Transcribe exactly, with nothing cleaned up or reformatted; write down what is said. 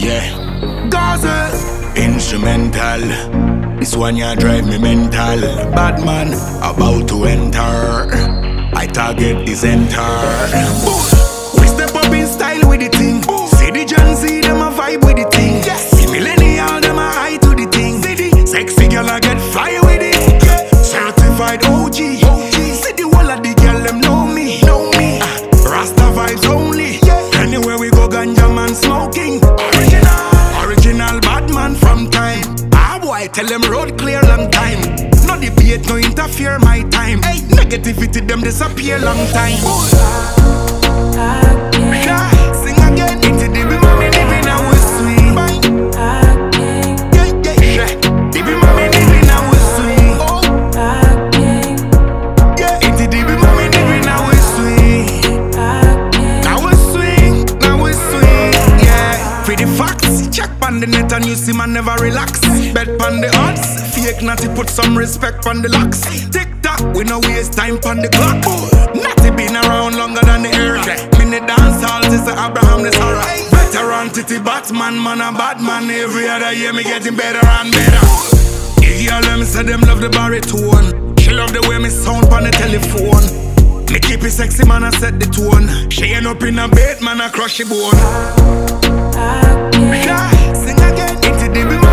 Yeah, Gaza instrumental. This one ya drive me mental. Bad man about to enter. I target the center. We step up in style with the thing. See the Gen Z, them a vibe with the thing. See millennial, them a high to the thing. See the sexy girl I get fly with it. Certified O G. See the whole of the girl them know me. Know me. Rasta vibes only. Anywhere we go, ganja man smoking. Original, original bad man from time. Ah boy, tell them road clear long time. No debate, no interfere my time. Hey, negativity them disappear long time. Yeah, sing again. Into the be mommy living now we swing. Yeah, yeah, yeah. The be mommy living now we swing. Yeah, into the be mommy living now we swing. Now we swing, now we swing. Yeah, for the facts, check on the net and you see man never relax. Bet on the odds, fake natty put some respect on the locks. Tick tock, we no waste time on the clock. Natty been around longer than the era. Minute dance hall, this a Abraham, this alright. Veteran titty Batman, man a bad man. Every other year me getting better and better. The girl them say them love the baritone. She love the way me sound on the telephone. Me keep it sexy, man, I set the tone. She end up in a bed, man, I crush the bone. Yeah, sing again, into the be